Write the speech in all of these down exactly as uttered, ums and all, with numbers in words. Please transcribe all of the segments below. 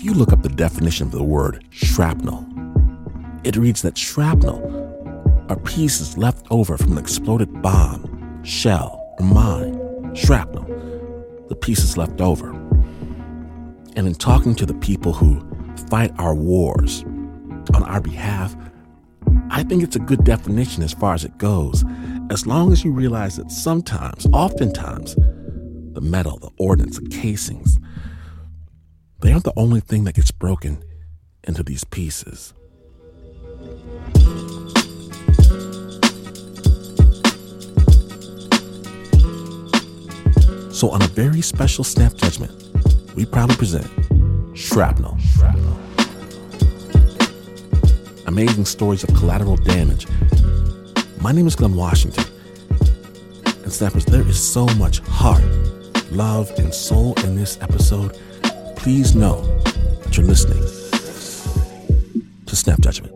If you look up the definition of the word shrapnel, it reads that shrapnel are pieces left over from an exploded bomb, shell, or mine. Shrapnel, the pieces left over. And in talking to the people who fight our wars on our behalf, I think it's a good definition as far as it goes, as long as you realize that sometimes, oftentimes, the metal, the ordnance, the casings, they aren't the only thing that gets broken into these pieces. So on a very special Snap Judgment, we proudly present Shrapnel. Shrapnel. Amazing stories of collateral damage. My name is Glenn Washington. And Snappers, there is so much heart, love, and soul in this episode. Please know that you're listening to Snap Judgment.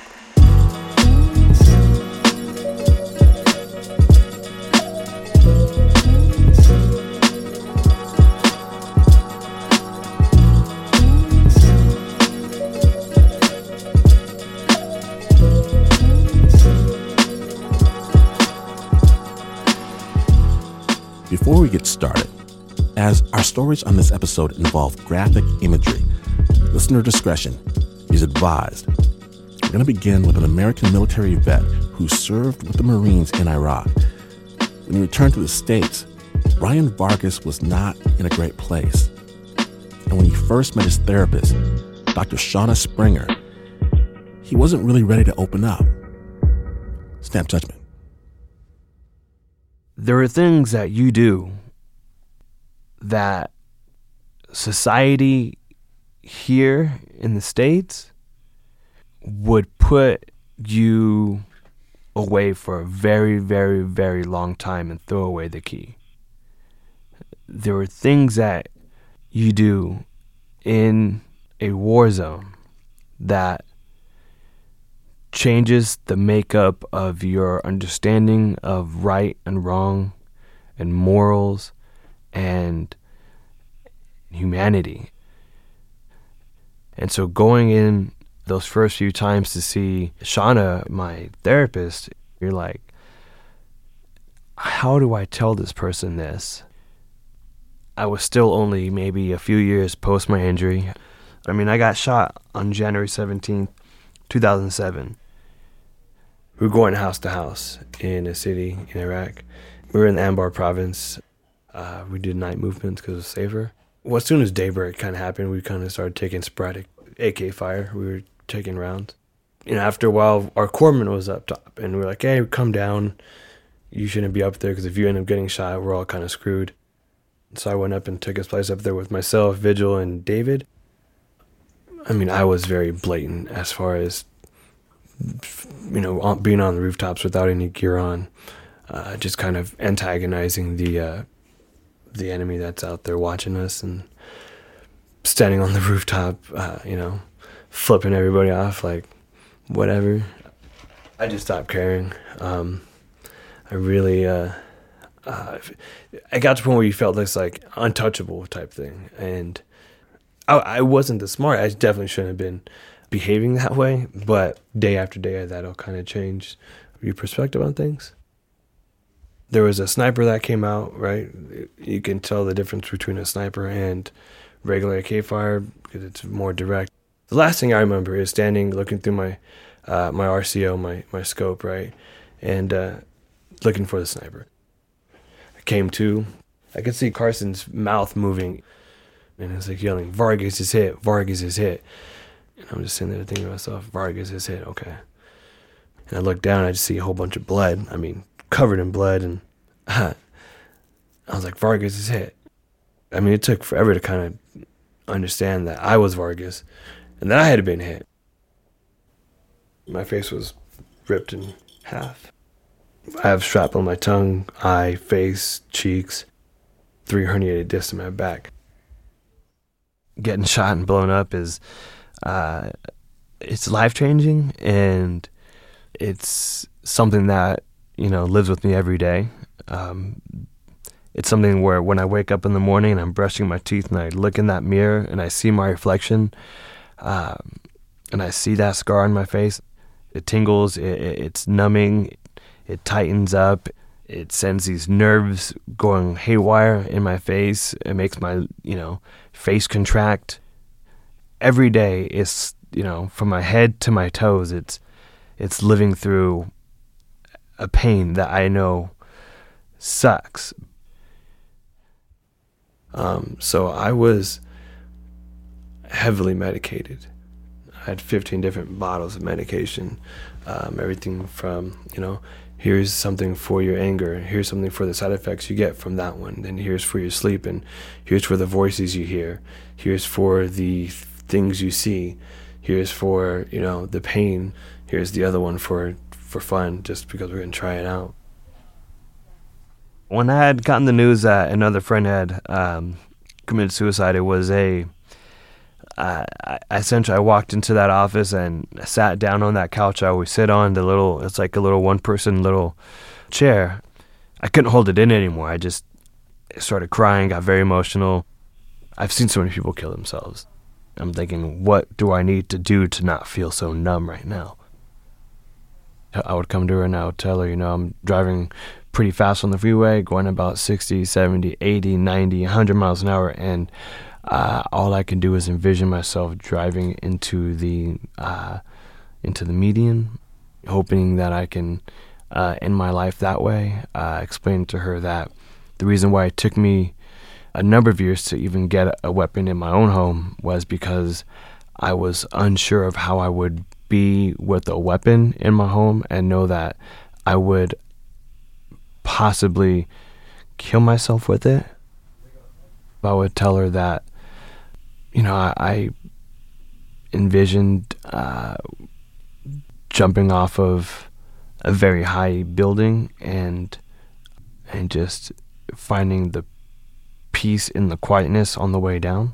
Before we get started, as our stories on this episode involve graphic imagery, listener discretion is advised. We're going to begin with an American military vet who served with the Marines in Iraq. When he returned to the States, Brian Vargas was not in a great place. And when he first met his therapist, Doctor Shauna Springer, he wasn't really ready to open up. Snap Judgment. There are things that you do that society here in the States would put you away for a very, very, very long time and throw away the key. There are things that you do in a war zone that changes the makeup of your understanding of right and wrong and morals and humanity. And so going in those first few times to see Shauna, my therapist, you're like, how do I tell this person this? I was still only maybe a few years post my injury. I mean, I got shot on January seventeenth, two thousand seven. We were going house to house in a city in Iraq. We were in the Anbar province. Uh, we did night movements because it was safer. Well, as soon as daybreak kind of happened, we kind of started taking sporadic A K fire. We were taking rounds. And after a while, our corpsman was up top. And we were like, hey, come down. You shouldn't be up there because if you end up getting shot, we're all kind of screwed. So I went up and took his place up there with myself, Vigil, and David. I mean, I was very blatant as far as, you know, being on the rooftops without any gear on, uh, just kind of antagonizing the uh, the enemy that's out there watching us, and standing on the rooftop, uh, you know, flipping everybody off, like, whatever. I just stopped caring. Um, I really, uh, uh, I got to the point where you felt this, like, untouchable type thing, and I, I wasn't this smart. I definitely shouldn't have been behaving that way, but day after day, that'll kind of change your perspective on things. There was a sniper that came out, right? You can tell the difference between a sniper and regular A K fire because it's more direct. The last thing I remember is standing, looking through my uh, my R C O, my, my scope, right, and uh, looking for the sniper. I came to, I could see Carson's mouth moving, and it's like yelling, Vargas is hit, Vargas is hit. And I'm just sitting there thinking to myself, Vargas is hit, okay. And I look down, and I just see a whole bunch of blood. I mean, covered in blood, and uh, I was like, Vargas is hit. I mean, it took forever to kind of understand that I was Vargas, and that I had been hit. My face was ripped in half. I have shrapnel on my tongue, eye, face, cheeks, three herniated discs in my back. Getting shot and blown up is, uh, it's life-changing, and it's something that, you know, lives with me every day. Um, It's something where when I wake up in the morning and I'm brushing my teeth and I look in that mirror and I see my reflection, um, and I see that scar on my face, it tingles, it, it, it's numbing, it tightens up, it sends these nerves going haywire in my face. It makes my, you know, face contract. Every day is, you know, from my head to my toes, it's it's living through a pain that I know sucks. Um, so I was heavily medicated. I had fifteen different bottles of medication, um, everything from, you know, here's something for your anger, here's something for the side effects you get from that one, then here's for your sleep, and here's for the voices you hear, here's for the things you see, here's for, you know, the pain, here's the other one for, for fun, just because we're going to try it out. When I had gotten the news that another friend had um, committed suicide, it was a, uh, I, essentially I walked into that office and sat down on that couch I always sit on, the little, it's like a little one-person little chair. I couldn't hold it in anymore. I just started crying, got very emotional. I've seen so many people kill themselves. I'm thinking, what do I need to do to not feel so numb right now? I would come to her and I would tell her, you know, I'm driving pretty fast on the freeway, going about sixty, seventy, eighty, ninety, one hundred miles an hour, and uh, all I can do is envision myself driving into the uh, into the median, hoping that I can uh, end my life that way. Uh, explain to her that the reason why it took me a number of years to even get a weapon in my own home was because I was unsure of how I would be with a weapon in my home, and know that I would possibly kill myself with it. I would tell her that, you know, I, I envisioned uh, jumping off of a very high building and and just finding the peace in the quietness on the way down.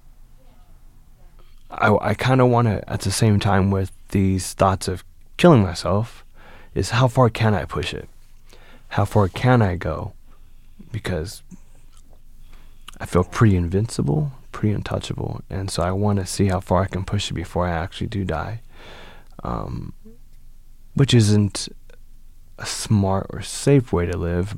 I, I kind of want to, at the same time with these thoughts of killing myself, is how far can I push it? How far can I go? Because I feel pretty invincible, pretty untouchable, and so I want to see how far I can push it before I actually do die. Um, which isn't a smart or safe way to live.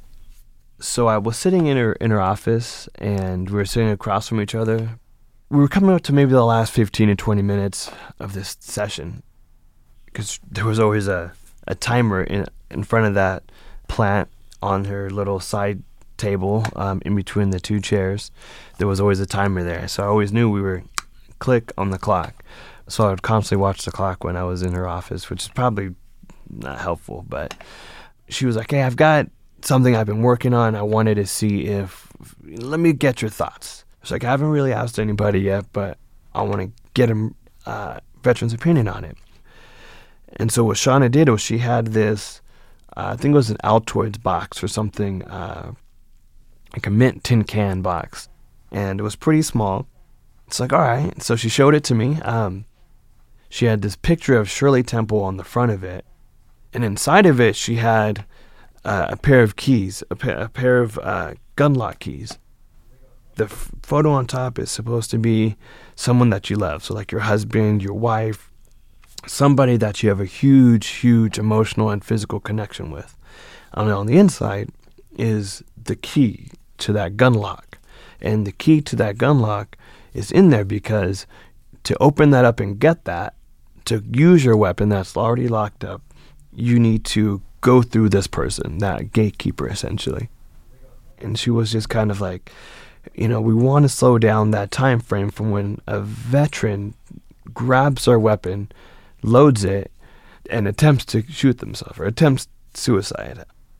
So I was sitting in her in her office, and we were sitting across from each other. We were coming up to maybe the last fifteen to twenty minutes of this session, because there was always a, a timer in in front of that plant on her little side table um, in between the two chairs. There was always a timer there, so I always knew we were click on the clock. So I would constantly watch the clock when I was in her office, which is probably not helpful, but she was like, hey, I've got something I've been working on. I wanted to see if, let me get your thoughts. It's like, I haven't really asked anybody yet, but I want to get a uh, veteran's opinion on it. And so what Shauna did was she had this, uh, I think it was an Altoids box or something, uh, like a mint tin can box. And it was pretty small. It's like, all right. So she showed it to me. Um, she had this picture of Shirley Temple on the front of it. And inside of it, she had uh, a pair of keys, a, pa- a pair of uh, gun lock keys. The f- photo on top is supposed to be someone that you love. So like your husband, your wife, somebody that you have a huge, huge emotional and physical connection with. And on the inside is the key to that gun lock. And the key to that gun lock is in there because to open that up and get that, to use your weapon that's already locked up, you need to go through this person, that gatekeeper essentially. And she was just kind of like, you know, we want to slow down that time frame from when a veteran grabs our weapon, loads it, and attempts to shoot themselves or attempts suicide.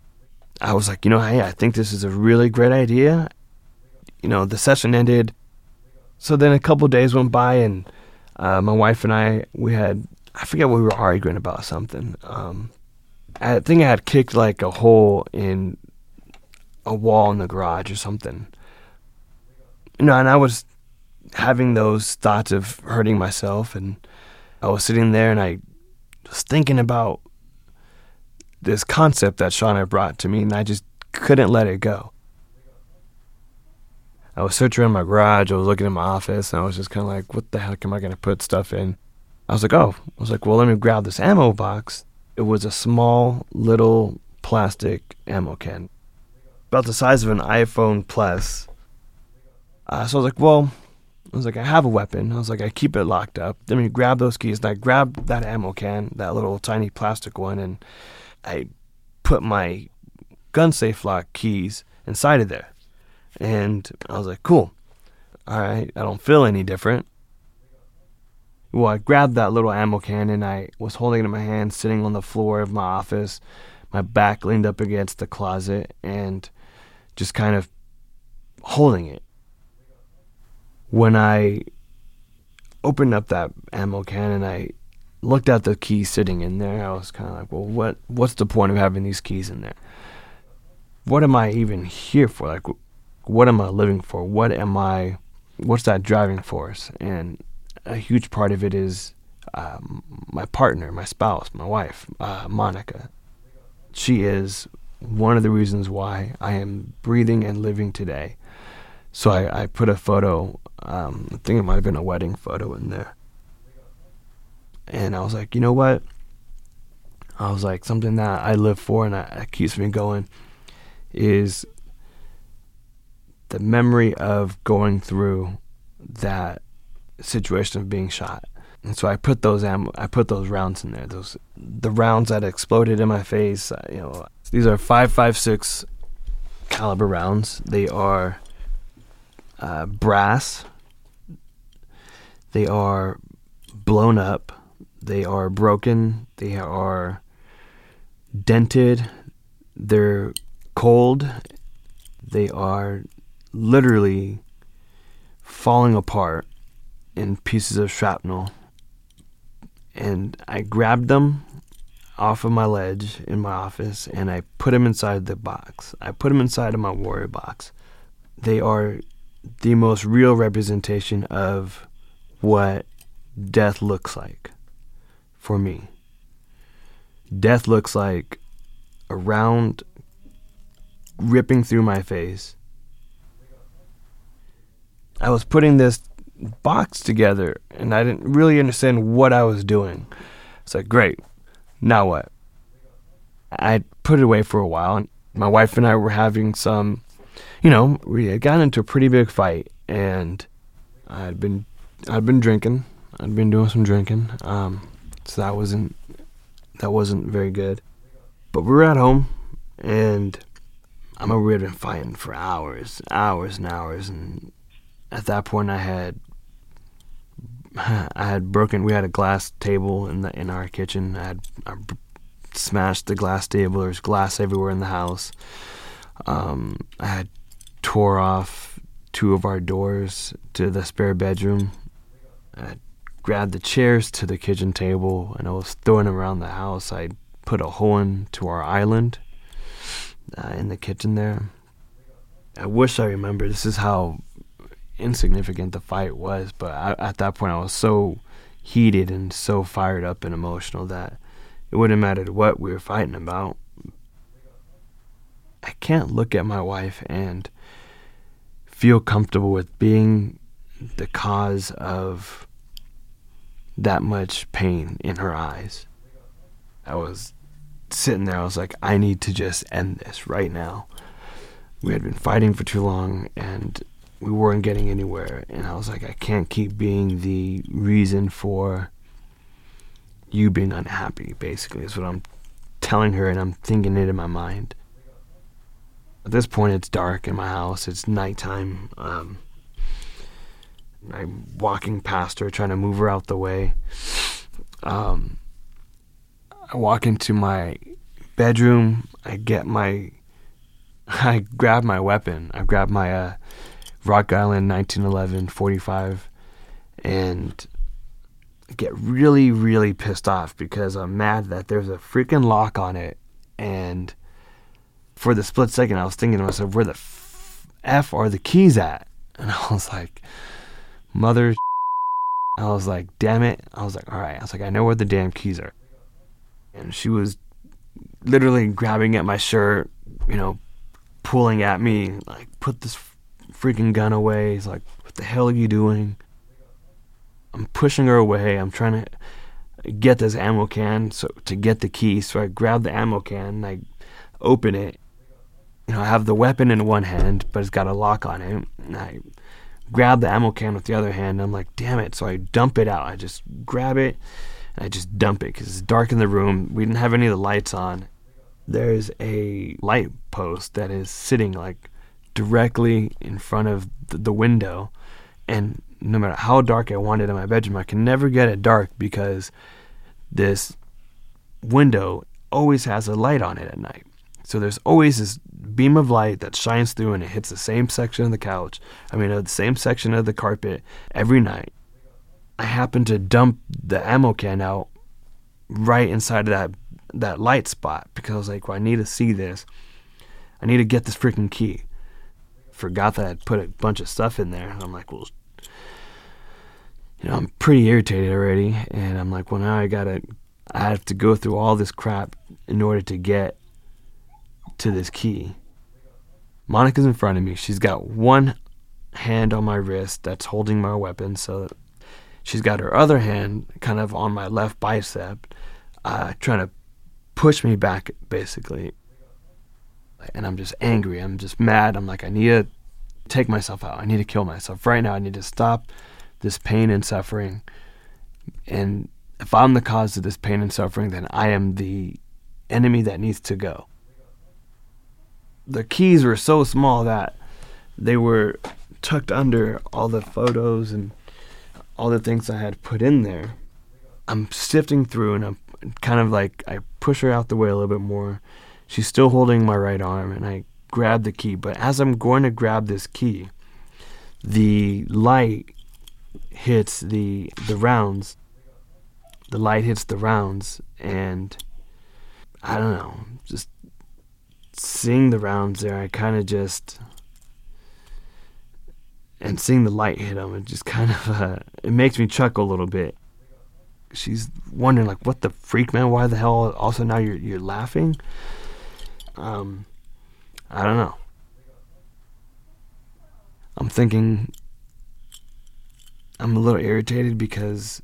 I was like, you know, hey, I think this is a really great idea. You know, the session ended. So then a couple days went by, and uh, my wife and I, we had, I forget what we were arguing about something. Um, I think I had kicked like a hole in a wall in the garage or something. You know, and I was having those thoughts of hurting myself, and I was sitting there and I was thinking about this concept that Shauna brought to me, and I just couldn't let it go. I was searching around my garage, I was looking in my office, and I was just kind of like, what the heck am I going to put stuff in? I was like, oh, I was like, well, let me grab this ammo box. It was a small, little plastic ammo can, about the size of an iPhone Plus. Uh, so I was like, well, I was like, I have a weapon. I was like, I keep it locked up. Let me grab those keys. And I grabbed that ammo can, that little tiny plastic one, and I put my gun safe lock keys inside of there. And I was like, cool. All right, I don't feel any different. Well, I grabbed that little ammo can, and I was holding it in my hand, sitting on the floor of my office, my back leaned up against the closet, and just kind of holding it. When I opened up that ammo can and I looked at the keys sitting in there, I was kind of like, well, what? what's the point of having these keys in there? What am I even here for? Like, what am I living for? What am I, what's that driving force? And a huge part of it is um, my partner, my spouse, my wife, uh, Monica. She is one of the reasons why I am breathing and living today. So I, I put a photo, um, I think it might have been a wedding photo in there. And I was like, you know what? I was like, something that I live for and that, that keeps me going is the memory of going through that situation of being shot. And so I put those ammo, I put those rounds in there. Those the rounds that exploded in my face. Uh, you know, these are five five six caliber rounds. They are uh, brass. They are blown up. They are broken. They are dented. They're cold. They are literally falling apart in pieces of shrapnel. And I grabbed them off of my ledge in my office and I put them inside the box. I put them inside of my Warrior box. They are the most real representation of what death looks like for me. Death looks like a round ripping through my face. I was putting this box together and I didn't really understand what I was doing. It's like, great, now what? I put it away for a while and my wife and I were having some, you know, we had gotten into a pretty big fight and I'd been I'd been drinking. I'd been doing some drinking. Um, so that wasn't that wasn't very good. But we were at home and I remember we had been fighting for hours, hours and hours, and at that point I had I had broken. We had a glass table in the in our kitchen. I had I smashed the glass table. There's glass everywhere in the house. Um, I had tore off two of our doors to the spare bedroom. I grabbed the chairs to the kitchen table and I was throwing them around the house. I put a hole into our island uh, in the kitchen there. I wish I remember. This is how insignificant the fight was, but I, at that point I was so heated and so fired up and emotional that it wouldn't have mattered what we were fighting about. I can't look at my wife and feel comfortable with being the cause of that much pain in her eyes. I was sitting there, I was like, I need to just end this right now. We had been fighting for too long and we weren't getting anywhere, and I was like, I can't keep being the reason for you being unhappy, basically, is what I'm telling her, and I'm thinking it in my mind. At this point, it's dark in my house. It's nighttime. Um, I'm walking past her, trying to move her out the way. Um, I walk into my bedroom. I get my... I grab my weapon. I grab my... Uh, Rock Island nineteen eleven forty-five and get really, really pissed off because I'm mad that there's a freaking lock on it. And for the split second, I was thinking to myself, where the f, f are the keys at? And I was like, mother. I was like, damn it. I was like, all right. I was like, I know where the damn keys are. And she was literally grabbing at my shirt, you know, pulling at me, like, put this freaking gun away. He's like, what the hell are you doing? I'm pushing her away. I'm trying to get this ammo can so to get the key. So I grab the ammo can and I open it. You know, I have the weapon in one hand, but it's got a lock on it. And I grab the ammo can with the other hand. And I'm like, damn it. So I dump it out. I just grab it and I just dump it because it's dark in the room. We didn't have any of the lights on. There's a light post that is sitting like directly in front of the window, and no matter how dark I want it in my bedroom, I can never get it dark because this window always has a light on it at night. So there's always this beam of light that shines through and it hits the same section of the couch. I mean, the same section of the carpet every night. I happen to dump the ammo can out right inside of that that light spot because I was like, well, I need to see this. I need to get this freaking key. Forgot that I'd put a bunch of stuff in there. And I'm like, well, you know, I'm pretty irritated already. And I'm like, well, now I gotta, I have to go through all this crap in order to get to this key. Monica's in front of me. She's got one hand on my wrist that's holding my weapon. So she's got her other hand kind of on my left bicep, uh, trying to push me back, basically. And I'm just angry. I'm just mad. I'm like, I need to take myself out. I need to kill myself right now. I need to stop this pain and suffering. And if I'm the cause of this pain and suffering, then I am the enemy that needs to go. The keys were so small that they were tucked under all the photos and all the things I had put in there. I'm sifting through and I'm kind of like, I push her out the way a little bit more. She's still holding my right arm, and I grab the key. But as I'm going to grab this key, the light hits the the rounds. The light hits the rounds, and I don't know, just seeing the rounds there, I kind of just, and seeing the light hit them, it just kind of, uh, it makes me chuckle a little bit. She's wondering, like, what the freak, man? Why the hell also now you're you're laughing? Um, I don't know. I'm thinking I'm a little irritated because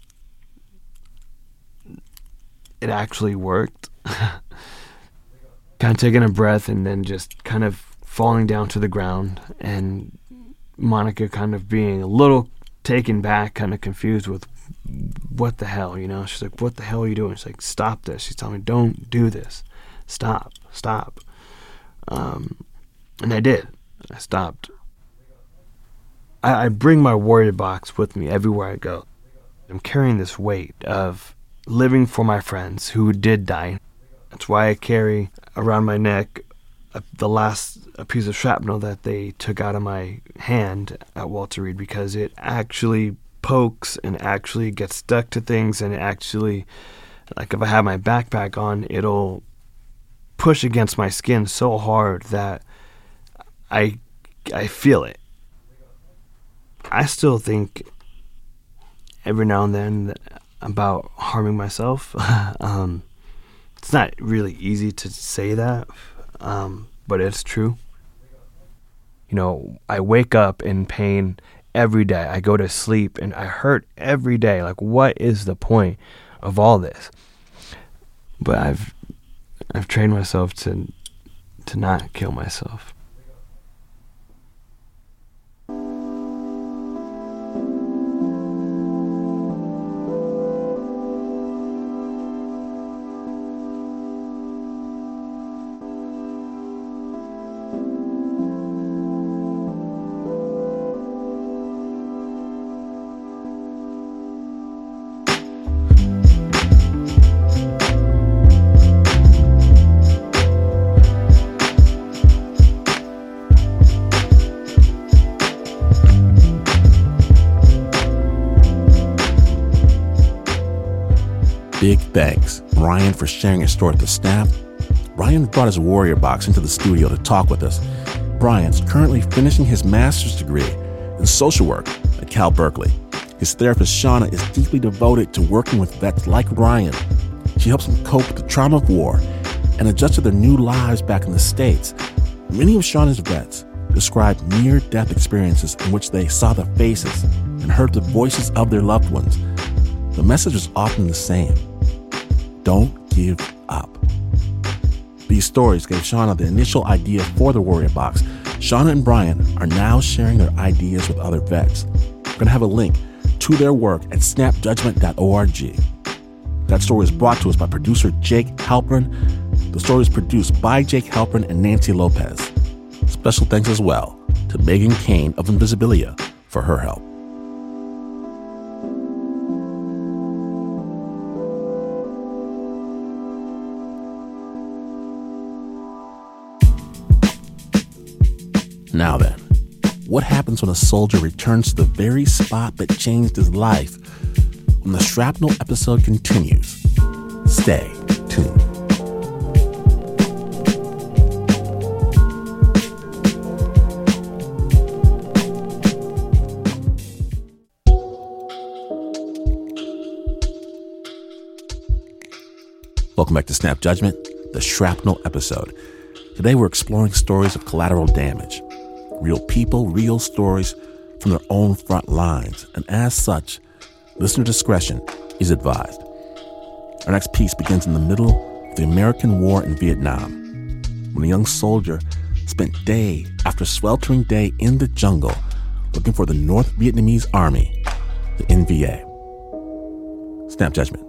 it actually worked. Kind of taking a breath and then just kind of falling down to the ground, and Monica kind of being a little taken back, kind of confused with what the hell, you know? She's like, what the hell are you doing? She's like, stop this. She's telling me, don't do this. Stop, stop. Um, and I did. I stopped. I, I bring my warrior box with me everywhere I go. I'm carrying this weight of living for my friends who did die. That's why I carry around my neck a, the last a piece of shrapnel that they took out of my hand at Walter Reed, because it actually pokes and actually gets stuck to things, and it actually, like if I have my backpack on, it'll push against my skin so hard that I I feel it. I still think every now and then about harming myself. um, it's not really easy to say that, um, but it's true. You know, I wake up in pain every day. I go to sleep and I hurt every day. Like, what is the point of all this? But I've I've trained myself to to not kill myself. Big thanks, Ryan, for sharing his story with the staff. Ryan brought his warrior box into the studio to talk with us. Brian's currently finishing his master's degree in social work at Cal Berkeley. His therapist, Shauna, is deeply devoted to working with vets like Ryan. She helps them cope with the trauma of war and adjust to their new lives back in the States. Many of Shauna's vets described near-death experiences in which they saw the faces and heard the voices of their loved ones, the message was often the same: don't give up. These stories gave Shauna the initial idea for the Warrior Box. Shauna and Brian are now sharing their ideas with other vets. We're going to have a link to their work at snap judgment dot org. That story is brought to us by producer Jake Halpern. The story is produced by Jake Halpern and Nancy Lopez. Special thanks as well to Megan Kane of Invisibilia for her help. Now then, what happens when a soldier returns to the very spot that changed his life? When the Shrapnel episode continues, stay tuned. Welcome back to Snap Judgment, the Shrapnel episode. Today we're exploring stories of collateral damage. Real people, real stories from their own front lines. And as such, listener discretion is advised. Our next piece begins in the middle of the American War in Vietnam, when a young soldier spent day after sweltering day in the jungle looking for the North Vietnamese Army, the N V A. Snap Judgment.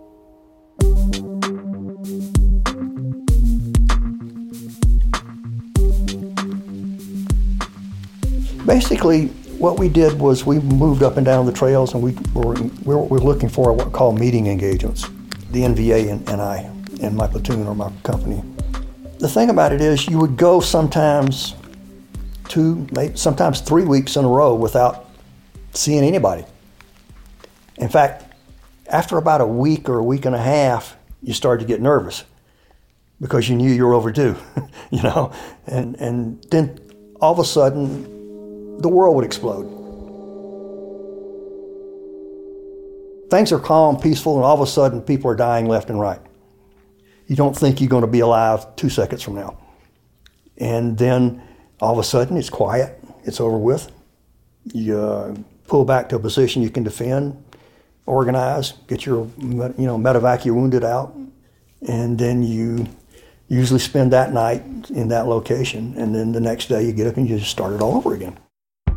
Basically, what we did was we moved up and down the trails, and we were, we were looking for what we call meeting engagements, the N V A and, and I, and my platoon or my company. The thing about it is you would go sometimes two, maybe sometimes three weeks in a row without seeing anybody. In fact, after about a week or a week and a half, you started to get nervous because you knew you were overdue, you know, and, and then all of a sudden, the world would explode. Things are calm, peaceful, and all of a sudden people are dying left and right. You don't think you're going to be alive two seconds from now. And then all of a sudden it's quiet, it's over with. You uh, pull back to a position you can defend, organize, get your you know medevac your wounded out, and then you usually spend that night in that location, and then the next day you get up and you just start it all over again.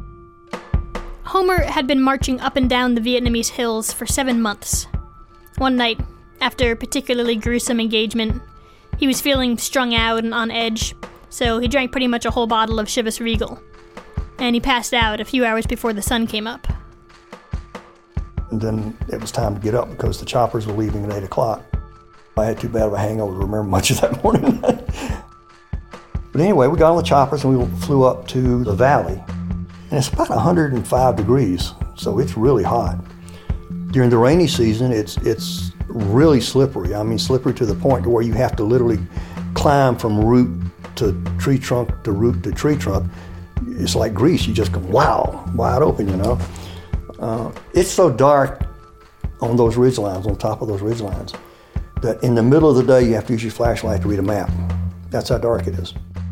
Homer had been marching up and down the Vietnamese hills for seven months. One night, after a particularly gruesome engagement, he was feeling strung out and on edge, so he drank pretty much a whole bottle of Chivas Regal. And he passed out a few hours before the sun came up. And then it was time to get up because the choppers were leaving at eight o'clock. I had too bad of a hangover to remember much of that morning. But anyway, we got on the choppers and we flew up to the valley. And it's about one hundred five degrees, so it's really hot. During the rainy season, it's it's really slippery. I mean, slippery to the point to where you have to literally climb from root to tree trunk to root to tree trunk. It's like grease. You just go, wow, wide open, you know. Uh, it's so dark on those ridge lines, on top of those ridge lines, that in the middle of the day, you have to use your flashlight to read a map. That's how dark it is.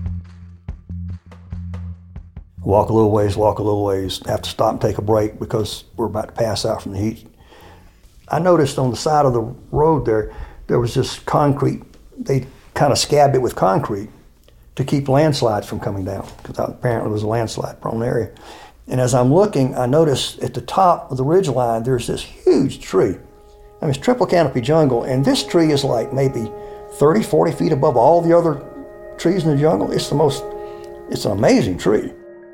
Walk a little ways, walk a little ways, have to stop and take a break because we're about to pass out from the heat. I noticed on the side of the road there, there was this concrete. They kind of scabbed it with concrete to keep landslides from coming down, because apparently it was a landslide prone area. And as I'm looking, I noticed at the top of the ridge line, there's this huge tree. I mean, it's triple canopy jungle, and this tree is like maybe thirty, forty feet above all the other trees in the jungle. It's the most, it's an amazing tree.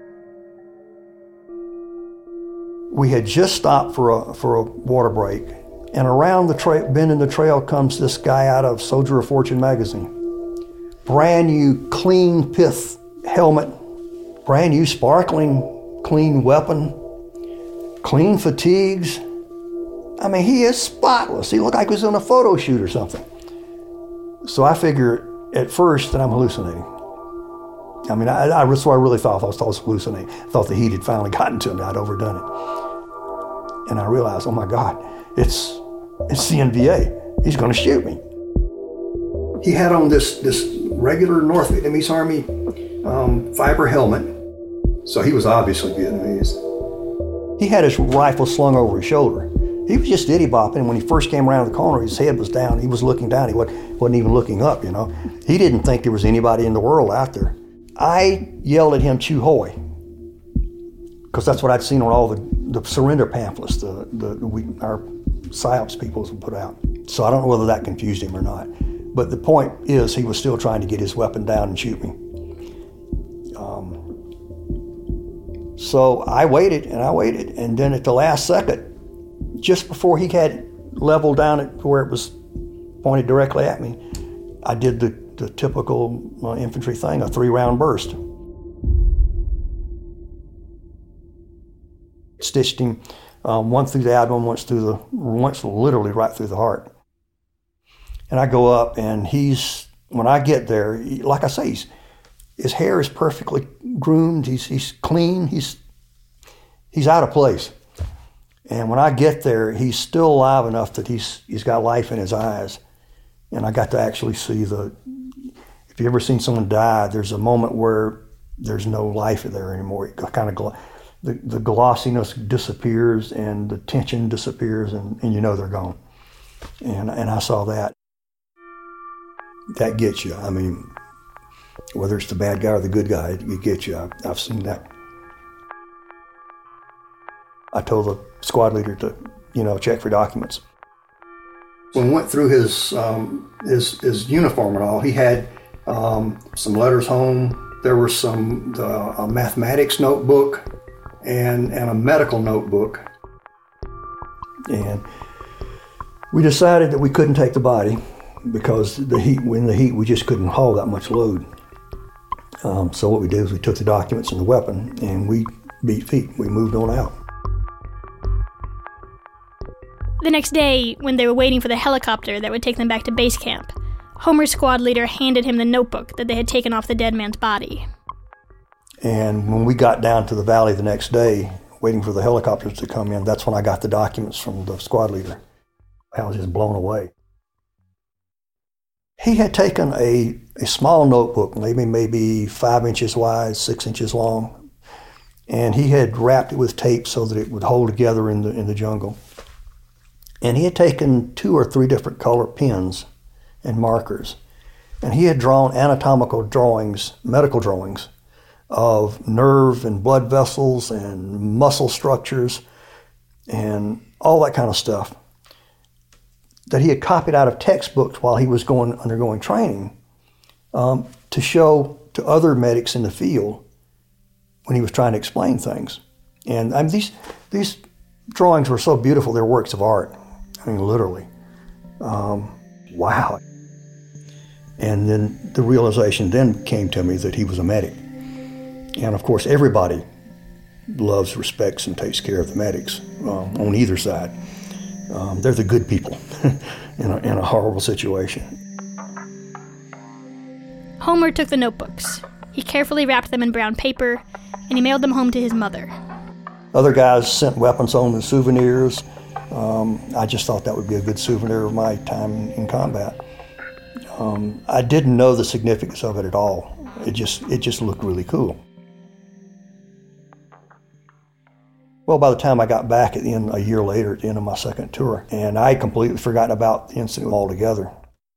We had just stopped for a for a water break, and around the tra- bend in the trail comes this guy out of Soldier of Fortune magazine. Brand new, clean pith helmet, brand new, sparkling, clean weapon, clean fatigues. I mean, he is spotless. He looked like he was on a photo shoot or something. So I figured at first that I'm hallucinating. I mean, I, I, so I really thought I was, I was hallucinating. I thought the heat had finally gotten to me. I'd overdone it. And I realized, oh my God, it's it's the N V A. He's going to shoot me. He had on this, this regular North Vietnamese Army um, fiber helmet, So he was obviously Vietnamese. He had his rifle slung over his shoulder. He was just itty-bopping. When he first came around the corner, his head was down. He was looking down. He wasn't even looking up, you know. He didn't think there was anybody in the world out there. I yelled at him, "Chu Hoi," because that's what I'd seen on all the, the surrender pamphlets the, the, the we, our PSYOPs people would put out. So I don't know whether that confused him or not. But the point is, he was still trying to get his weapon down and shoot me. Um, so I waited and I waited, and then at the last second, just before he had leveled down at where it was pointed directly at me, I did the, the typical uh, infantry thing, a three-round burst. Stitched him, um, one through the abdomen, once through the, once literally right through the heart. And I go up, and he's, when I get there, he, like I say, he's, his hair is perfectly groomed. He's he's clean. He's he's out of place. And when I get there, he's still alive enough that he's he's got life in his eyes. And I got to actually see the, if you've ever seen someone die, there's a moment where there's no life there anymore. It kind of, the, the glossiness disappears and the tension disappears, and, and you know they're gone. And and I saw that. That gets you. I mean, whether it's the bad guy or the good guy, it gets you. I've, I've seen that. I told the squad leader to, you know, check for documents. When we went through his um, his, his uniform and all, he had um, some letters home. There was some the, a mathematics notebook and and a medical notebook. And we decided that we couldn't take the body because the heat, in the heat, we just couldn't haul that much load. Um, so what we did is we took the documents and the weapon, and we beat feet. We moved on out. The next day, when they were waiting for the helicopter that would take them back to base camp, Homer's squad leader handed him the notebook that they had taken off the dead man's body. And when we got down to the valley the next day, waiting for the helicopters to come in, that's when I got the documents from the squad leader. I was just blown away. He had taken a, a small notebook, maybe maybe five inches wide, six inches long, and he had wrapped it with tape so that it would hold together in the in the jungle. And he had taken two or three different color pens and markers, and he had drawn anatomical drawings, medical drawings, of nerve and blood vessels and muscle structures and all that kind of stuff that he had copied out of textbooks while he was going undergoing training um, to show to other medics in the field when he was trying to explain things. And I mean, these these drawings were so beautiful, they're works of art. I mean, literally. Um, wow. And then the realization then came to me that he was a medic. And of course, everybody loves, respects, and takes care of the medics um, on either side. Um, they're the good people in, a, in a horrible situation. Homer took the notebooks. He carefully wrapped them in brown paper, and he mailed them home to his mother. Other guys sent weapons home as souvenirs. Um, I just thought that would be a good souvenir of my time in, in combat. Um, I didn't know the significance of it at all. It just it just looked really cool. Well, by the time I got back at the end, a year later, at the end of my second tour, and I had completely forgotten about the incident altogether.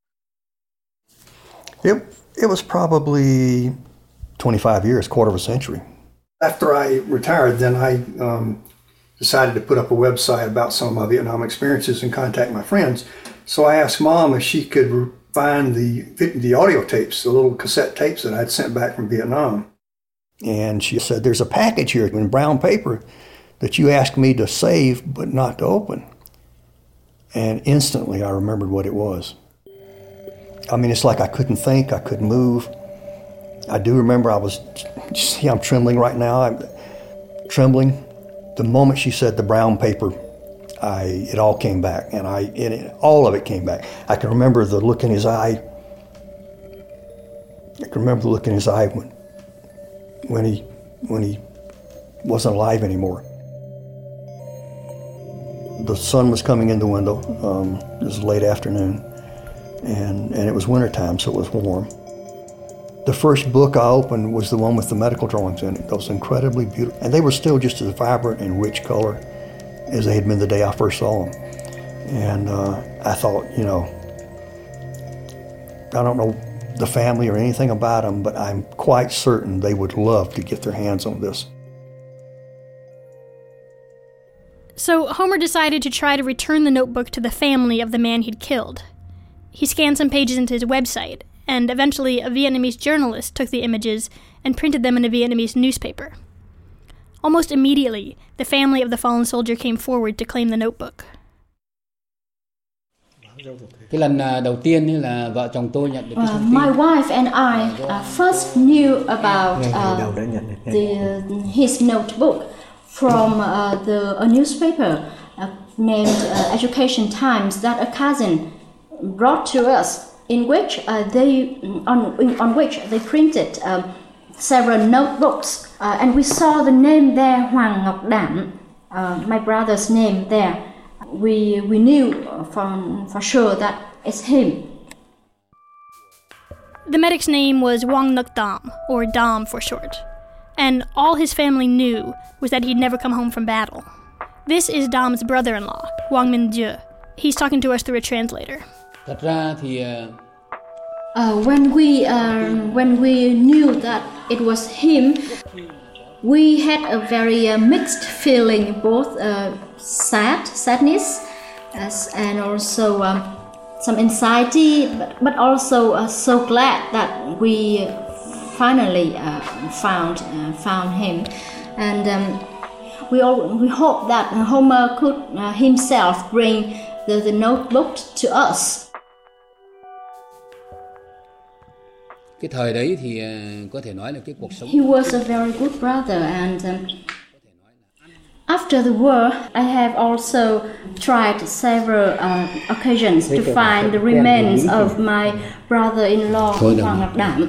It it was probably twenty-five years, quarter of a century. After I retired, then I um, decided to put up a website about some of my Vietnam experiences and contact my friends. So I asked Mom if she could find the the audio tapes, the little cassette tapes that I'd sent back from Vietnam. And she said, "There's a package here in brown paper that you asked me to save but not to open." And instantly I remembered what it was. I mean, it's like I couldn't think, I couldn't move. I do remember I was, see, I'm trembling right now. I'm trembling. The moment she said the brown paper, I it all came back, and I it, all of it came back. I can remember the look in his eye. I can remember the look in his eye when when he when he wasn't alive anymore. The sun was coming in the window. Um, it was late afternoon, and and it was wintertime, so it was warm. The first book I opened was the one with the medical drawings in it. Those incredibly beautiful. And they were still just as vibrant and rich color as they had been the day I first saw them. And uh, I thought, you know, I don't know the family or anything about them, but I'm quite certain they would love to get their hands on this. So Homer decided to try to return the notebook to the family of the man he'd killed. He scanned some pages into his website, and eventually a Vietnamese journalist took the images and printed them in a Vietnamese newspaper. Almost immediately, the family of the fallen soldier came forward to claim the notebook. Cái lần đầu tiên là vợ chồng tôi nhận được cái thông tin. My wife and I uh, first knew about uh, the, his notebook from uh, the a newspaper uh, named uh, Education Times that a cousin brought to us, in which uh, they on on which they printed um, several notebooks, uh, and we saw the name there, Hoàng Ngọc Đảm, uh, my brother's name there. We we knew from for sure that it's him. The medic's name was Quang Ngoc Dam, or Dom for short, and all his family knew was that he'd never come home from battle. This is Dom's brother-in-law, Quang Minh Dieu. He's talking to us through a translator. Thật ra thì Uh, when we uh, when we knew that it was him, we had a very uh, mixed feeling, both uh, sad, sadness, as, and also um, some anxiety, but, but also uh, so glad that we finally uh, found uh, found him, and um, we all we hope that Homer could uh, himself bring the, the notebook to us. cái thời đấy thì có thể nói là cái cuộc sống. He was a very good brother, and um, after the war, I have also tried several uh, occasions to find the remains of my brother-in-law, Hoàng Ngọc Đảm.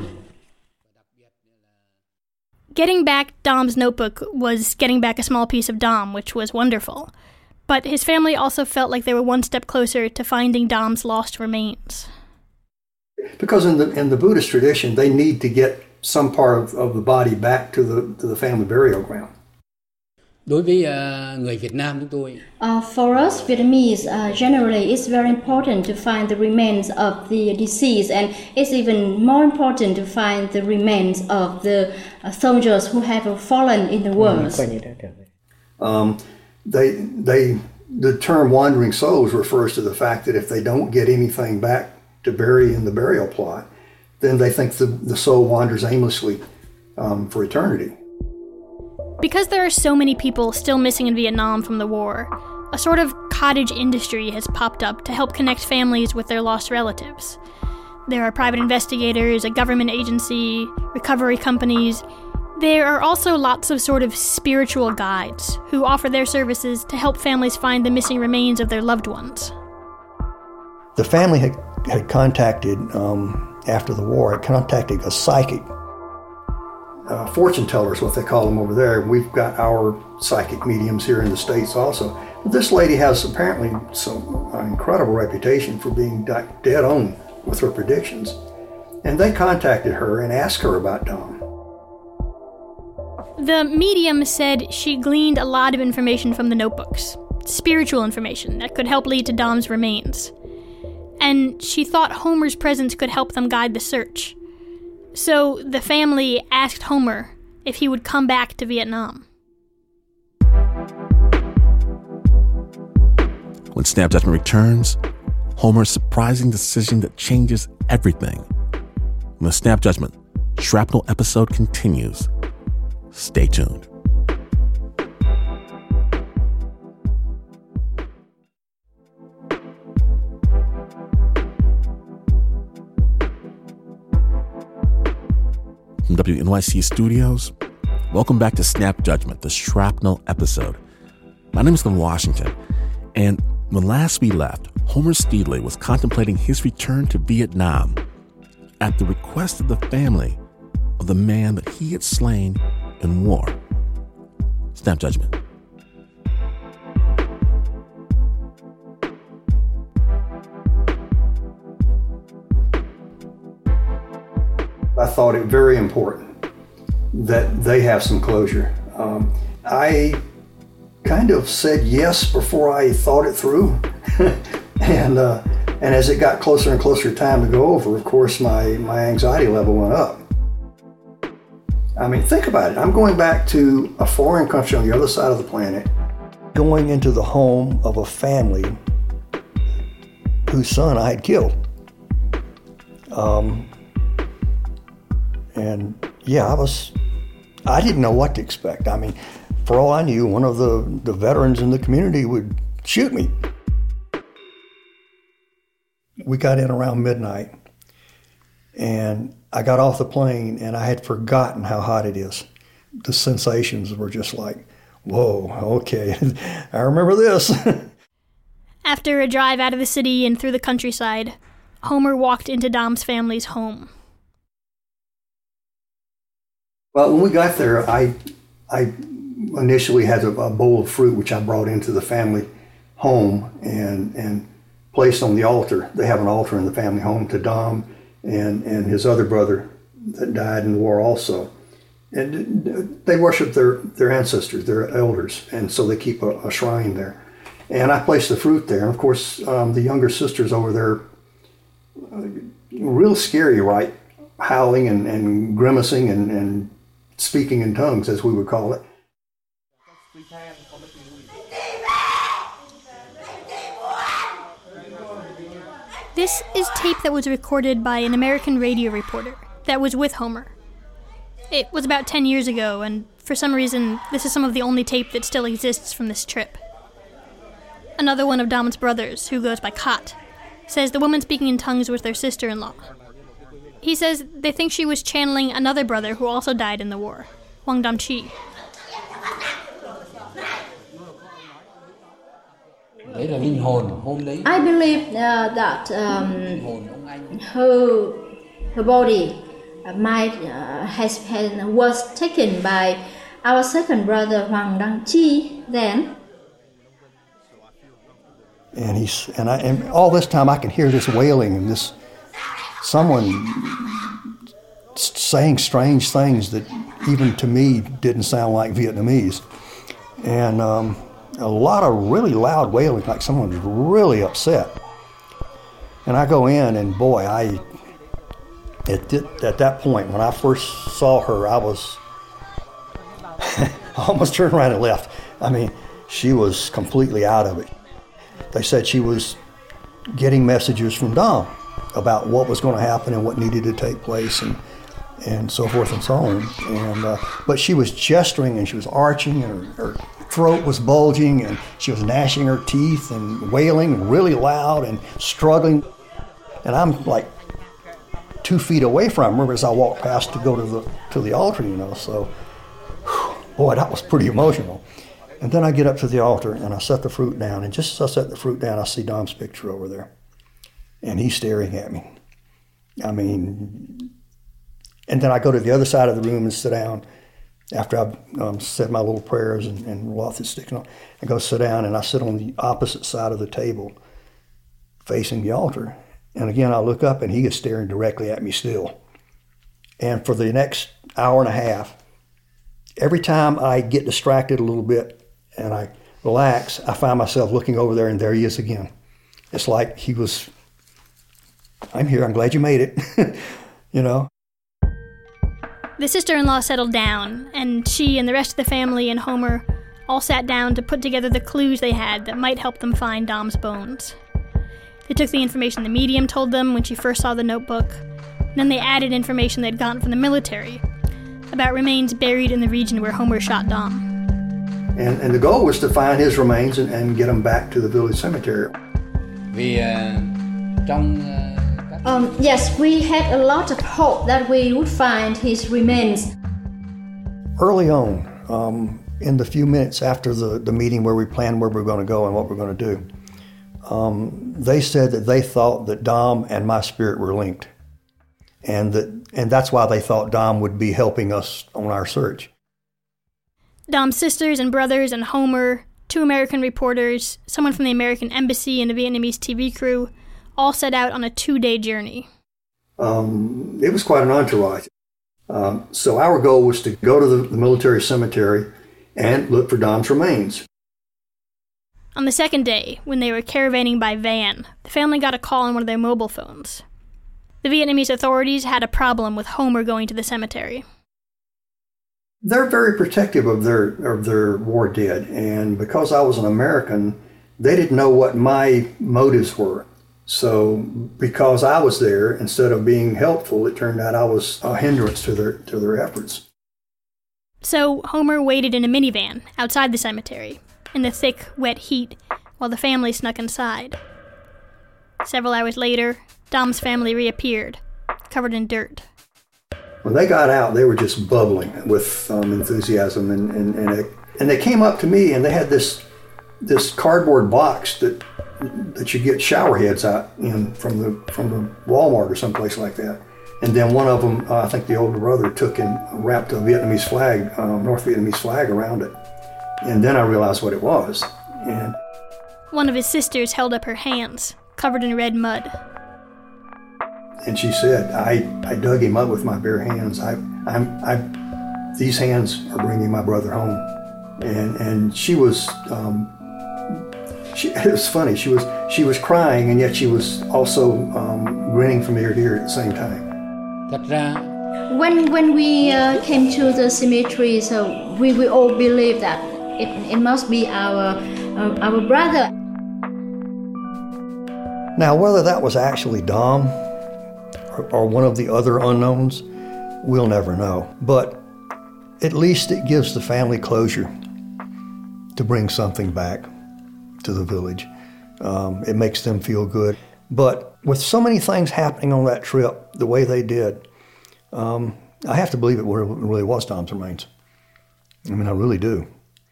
Getting back Dom's notebook was getting back a small piece of Dom, which was wonderful. But his family also felt like they were one step closer to finding Dom's lost remains. Because in the in the Buddhist tradition, they need to get some part of, of the body back to the to the family burial ground. Đối với uh, người Việt Nam chúng tôi. Uh, for us Vietnamese, uh, generally, it's very important to find the remains of the deceased, and it's even more important to find the remains of the uh, soldiers who have fallen in the wars. Um, they they the term wandering souls refers to the fact that if they don't get anything back to bury in the burial plot, then they think the, the soul wanders aimlessly um, for eternity. Because there are so many people still missing in Vietnam from the war, a sort of cottage industry has popped up to help connect families with their lost relatives. There are private investigators, a government agency, recovery companies. There are also lots of sort of spiritual guides who offer their services to help families find the missing remains of their loved ones. The family had, had contacted, um, after the war, had contacted a psychic. Uh, fortune tellers, what they call them over there. We've got our psychic mediums here in the States also. But this lady has apparently some an incredible reputation for being dead on with her predictions. And they contacted her and asked her about Dom. The medium said she gleaned a lot of information from the notebooks, spiritual information that could help lead to Dom's remains. And she thought Homer's presence could help them guide the search. So the family asked Homer if he would come back to Vietnam. When Snap Judgment returns, Homer's surprising decision that changes everything. When the Snap Judgment Shrapnel episode continues, stay tuned. From W N Y C Studios, welcome back to Snap Judgment, the Shrapnel episode. My name is Glenn Washington, and when last we left, Homer Steedley was contemplating his return to Vietnam at the request of the family of the man that he had slain in war. Snap Judgment. I thought it very important that they have some closure. Um, I kind of said yes before I thought it through. and uh, and as it got closer and closer time to go over, of course, my, my anxiety level went up. I mean, think about it. I'm going back to a foreign country on the other side of the planet, going into the home of a family whose son I had killed. Um, and yeah, I was, I didn't know what to expect. I mean, for all I knew, one of the, the veterans in the community would shoot me. We got in around midnight, and I got off the plane, and I had forgotten how hot it is. The sensations were just like, whoa, okay, I remember this. After a drive out of the city and through the countryside, Homer walked into Dom's family's home. Well, when we got there, I I initially had a, a bowl of fruit, which I brought into the family home and and placed on the altar. They have an altar in the family home to Dom and, and his other brother that died in the war also. And they worship their, their ancestors, their elders, and so they keep a, a shrine there. And I placed the fruit there. And of course, um, the younger sister's over there, uh, real scary, right? Howling and, and grimacing and, and speaking in tongues, as we would call it. This is tape that was recorded by an American radio reporter that was with Homer. It was about ten years ago, and for some reason, this is some of the only tape that still exists from this trip. Another one of Dom's brothers, who goes by Kot, says the woman speaking in tongues was their sister-in-law. He says they think she was channeling another brother who also died in the war, Wang Dam-chi. I believe uh, that um, her her body uh, might uh, has been was taken by our second brother Wang Dam-chi then. And he's and I and all this time I can hear this wailing and this someone saying strange things that even to me didn't sound like Vietnamese, and um, a lot of really loud wailing, like someone's really upset. And I go in, and boy, I at, at that point when I first saw her, I was I almost turned around and left. I mean, she was completely out of it. They said she was getting messages from Dom about what was going to happen and what needed to take place, and and so forth and so on. And uh, but she was gesturing and she was arching, and her, her throat was bulging, and she was gnashing her teeth and wailing really loud and struggling. And I'm like two feet away from her as I walked past to go to the to the altar, you know. So, whew, boy, that was pretty emotional. And then I get up to the altar and I set the fruit down, and just as I set the fruit down, I see Dom's picture over there, and he's staring at me. I mean, and then I go to the other side of the room and sit down after I've um, said my little prayers and, and Roth is sticking on. I go sit down, and I sit on the opposite side of the table facing the altar. And again, I look up, and he is staring directly at me still. And for the next hour and a half, every time I get distracted a little bit and I relax, I find myself looking over there, and there he is again. It's like he was, I'm here, I'm glad you made it, you know. The sister-in-law settled down, and she and the rest of the family and Homer all sat down to put together the clues they had that might help them find Dom's bones. They took the information the medium told them when she first saw the notebook, and then they added information they'd gotten from the military about remains buried in the region where Homer shot Dom. And, and the goal was to find his remains and, and get them back to the village cemetery. Vì uh, trong uh, um, yes, we had a lot of hope that we would find his remains. Early on, um, in the few minutes after the, the meeting where we planned where we were going to go and what we we're going to do, um, they said that they thought that Dom and my spirit were linked. And that, and that's why they thought Dom would be helping us on our search. Dom's sisters and brothers and Homer, two American reporters, someone from the American embassy and a Vietnamese T V crew, all set out on a two-day journey. Um, it was quite an entourage. Um, so our goal was to go to the, the military cemetery and look for Dom's remains. On the second day, when they were caravanning by van, the family got a call on one of their mobile phones. The Vietnamese authorities had a problem with Homer going to the cemetery. They're very protective of their of their war dead, and because I was an American, they didn't know what my motives were. So because I was there, instead of being helpful, it turned out I was a hindrance to their to their efforts. So Homer waited in a minivan outside the cemetery, in the thick, wet heat, while the family snuck inside. Several hours later, Dom's family reappeared, covered in dirt. When they got out, they were just bubbling with um, enthusiasm, and and and, it, and they came up to me, and they had this this cardboard box that that you get shower heads out in from the from the Walmart or someplace like that. And then one of them, uh, I think the older brother, took and wrapped a Vietnamese flag, um, North Vietnamese flag around it. And then I realized what it was. And one of his sisters held up her hands, covered in red mud. And she said, I, I dug him up with my bare hands. I, I'm, I, these hands are bringing my brother home. And and she was, um, she, it was funny. She was she was crying, and yet she was also um, grinning from ear to ear at the same time. When when we uh, came to the cemetery, so we, we all believed that it it must be our uh, our brother. Now, whether that was actually Dom or, or one of the other unknowns, we'll never know. But at least it gives the family closure to bring something back to the village. Um, it makes them feel good. But with so many things happening on that trip, the way they did, um, I have to believe it really was Dom's remains. I mean, I really do.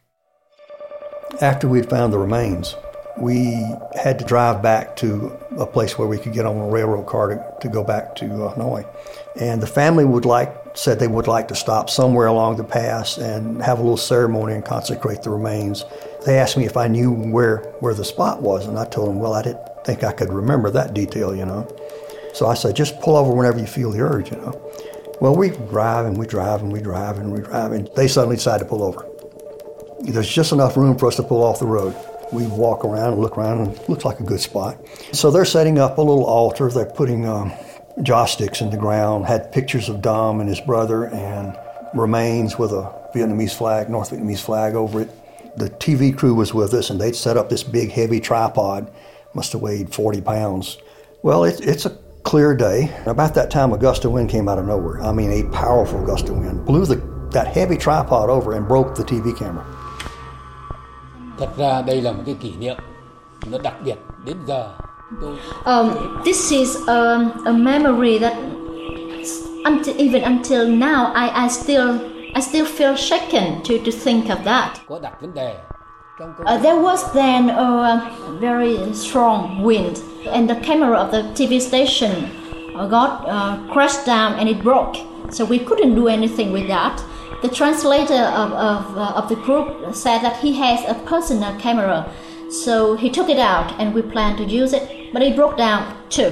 After we'd found the remains, we had to drive back to a place where we could get on a railroad car to, to go back to uh, Hanoi. And the family would like, said they would like to stop somewhere along the pass and have a little ceremony and consecrate the remains. They asked me if I knew where, where the spot was, and I told them, well, I didn't think I could remember that detail, you know. So I said, just pull over whenever you feel the urge, you know. Well, we drive and we drive and we drive and we drive, and they suddenly decide to pull over. There's just enough room for us to pull off the road. We walk around and look around, and it looks like a good spot. So they're setting up a little altar. They're putting um, joss sticks in the ground, had pictures of Dom and his brother, and remains with a Vietnamese flag, North Vietnamese flag over it. The T V crew was with us, and they'd set up this big, heavy tripod. Must have weighed forty pounds. Well, it, it's a clear day. About that time, a gust of wind came out of nowhere. I mean, a powerful gust of wind. Blew the, that heavy tripod over and broke the T V camera. Thật ra đây là một cái kỷ niệm nó đặc biệt đến giờ. Um, this is um, a memory that until, even until now I, I still I still feel shaken to, to think of that. Có đặt vấn đề. Uh, there was then a very strong wind, and the camera of the T V station got uh, crashed down and it broke. So we couldn't do anything with that. The translator of of, uh, of the group said that he has a personal camera, so he took it out and we planned to use it, but it broke down too.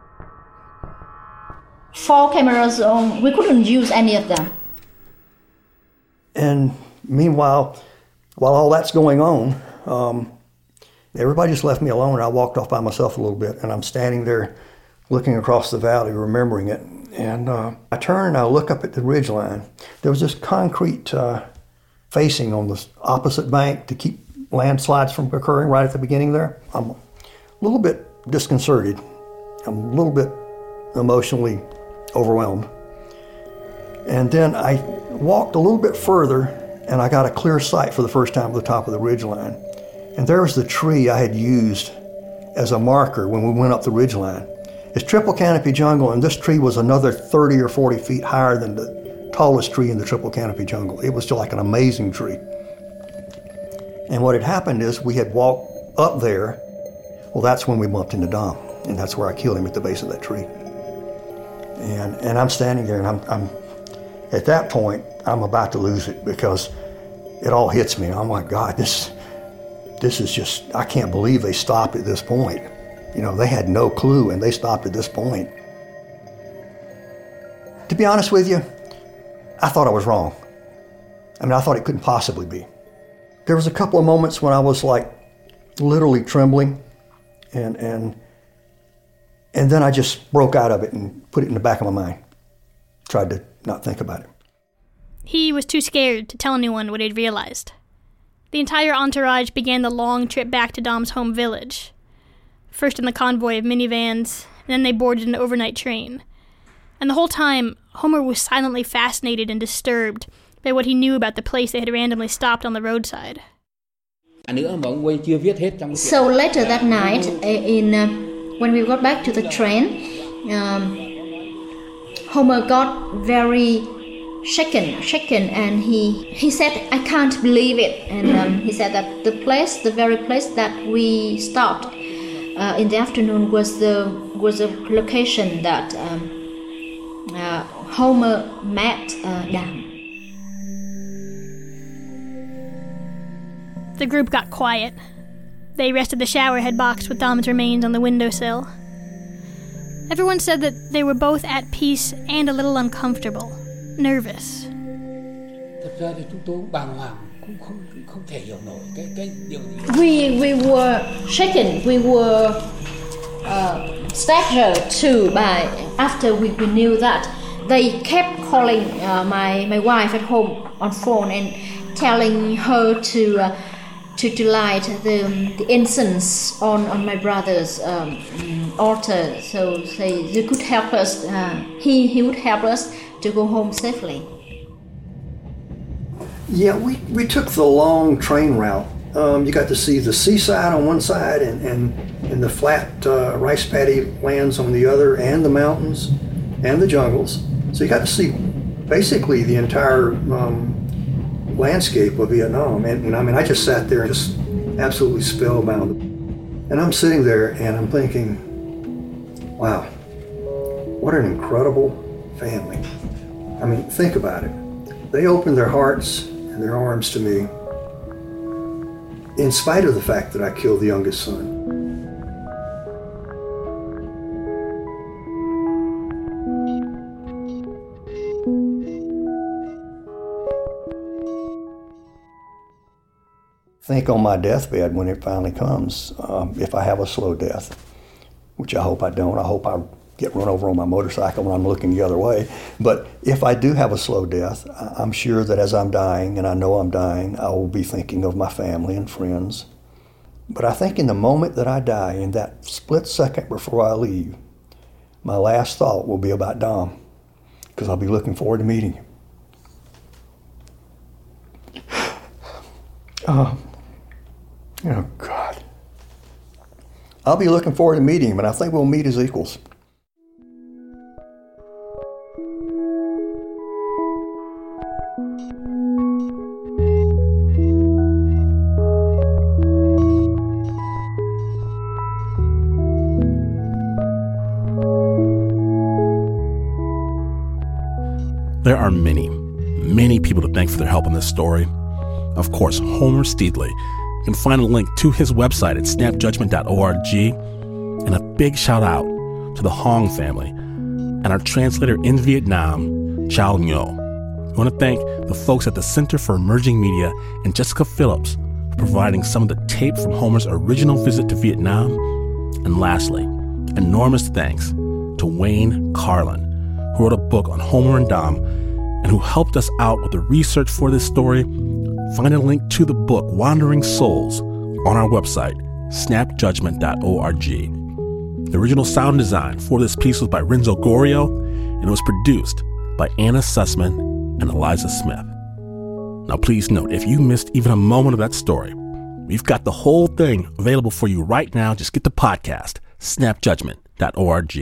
Four cameras, um, we couldn't use any of them. And meanwhile, while all that's going on, um, everybody just left me alone, and I walked off by myself a little bit, and I'm standing there looking across the valley, remembering it. And uh, I turn and I look up at the ridge line. There was this concrete uh, facing on the opposite bank to keep landslides from occurring right at the beginning there. I'm a little bit disconcerted. I'm a little bit emotionally overwhelmed. And then I walked a little bit further, and I got a clear sight for the first time at the top of the ridge line. And there was the tree I had used as a marker when we went up the ridge line. It's triple canopy jungle, and this tree was another thirty or forty feet higher than the tallest tree in the triple canopy jungle. It was just like an amazing tree. And what had happened is we had walked up there. Well, that's when we bumped into Dom, and that's where I killed him, at the base of that tree. And and I'm standing there, and I'm, I'm at that point, I'm about to lose it, because it all hits me. Oh my God, this, this is just, I can't believe they stopped at this point. You know, they had no clue, and they stopped at this point. To be honest with you, I thought I was wrong. I mean, I thought it couldn't possibly be. There was a couple of moments when I was like literally trembling, and and and then I just broke out of it and put it in the back of my mind. Tried to not think about it. He was too scared to tell anyone what he'd realized. The entire entourage began the long trip back to Dom's home village. First in the convoy of minivans, and then they boarded an overnight train. And the whole time, Homer was silently fascinated and disturbed by what he knew about the place they had randomly stopped on the roadside. So later that night, in uh, when we got back to the train, um, Homer got very shaken, shaken, and he he said, "I can't believe it." And um, he said that the place, the very place that we stopped uh, in the afternoon, was the was a location that um, uh, Homer met uh, Dam. The group got quiet. They rested the showerhead box with Dom's remains on the windowsill. Everyone said that they were both at peace and a little uncomfortable, nervous. We we were shaken. We were uh, staggered too. By after we, we knew that, they kept calling uh, my my wife at home on phone and telling her to. Uh, To, to light the, the incense on, on my brother's um, altar, so say they could help us. Uh, he he would help us to go home safely. Yeah, we, we took the long train route. Um, you got to see the seaside on one side and and, and the flat uh, rice paddy lands on the other, and the mountains and the jungles. So you got to see basically the entire Um, landscape of Vietnam, and, and I mean, I just sat there and just absolutely spellbound. And I'm sitting there and I'm thinking, wow, what an incredible family. I mean, think about it. They opened their hearts and their arms to me in spite of the fact that I killed the youngest son. Think on my deathbed when it finally comes, um, if I have a slow death, which I hope I don't. I hope I get run over on my motorcycle when I'm looking the other way. But if I do have a slow death, I'm sure that as I'm dying, and I know I'm dying, I will be thinking of my family and friends. But I think in the moment that I die, in that split second before I leave, my last thought will be about Dom, because I'll be looking forward to meeting him. Uh, Oh, God. I'll be looking forward to meeting him, and I think we'll meet as equals. There are many, many people to thank for their help in this story. Of course, Homer Steedley. You can find a link to his website at snap judgment dot org. And a big shout out to the Hong family and our translator in Vietnam, Chao Ngo. I want to thank the folks at the Center for Emerging Media and Jessica Phillips for providing some of the tape from Homer's original visit to Vietnam. And lastly, enormous thanks to Wayne Carlin, who wrote a book on Homer and Dom and who helped us out with the research for this story. Find a link to the book Wandering Souls on our website, snap judgment dot org. The original sound design for this piece was by Renzo Gorio, and it was produced by Anna Sussman and Eliza Smith. Now please note, if you missed even a moment of that story, we've got the whole thing available for you right now. Just get the podcast, snap judgment dot org.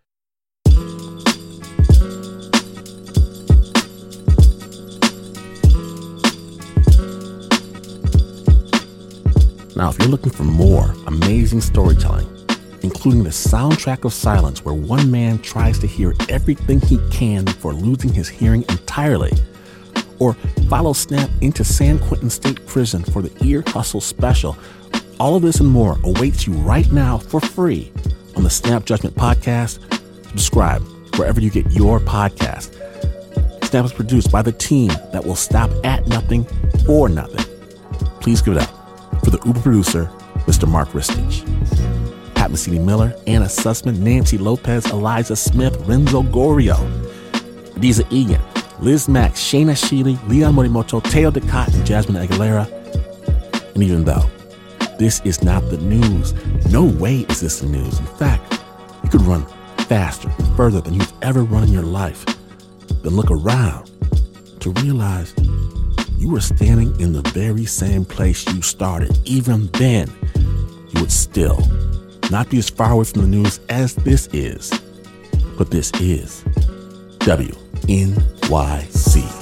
Now, if you're looking for more amazing storytelling, including the soundtrack of silence where one man tries to hear everything he can before losing his hearing entirely, or follow Snap into San Quentin State Prison for the Ear Hustle special, all of this and more awaits you right now for free on the Snap Judgment Podcast. Subscribe wherever you get your podcast. Snap was produced by the team that will stop at nothing for nothing. Please give it up for the Uber producer, Mister Mark Ristich. Pat Mesiti-Miller, Anna Sussman, Nancy Lopez, Eliza Smith, Renzo Gorio, Adiza Egan, Liz Max, Shayna Shealy, Leon Morimoto, Teo Ducott, and Jasmine Aguilera. And even though this is not the news, no way is this the news. In fact, you could run faster and further than you've ever run in your life. Then look around to realize you were standing in the very same place you started. Even then, you would still not be as far away from the news as this is. But this is W N Y C.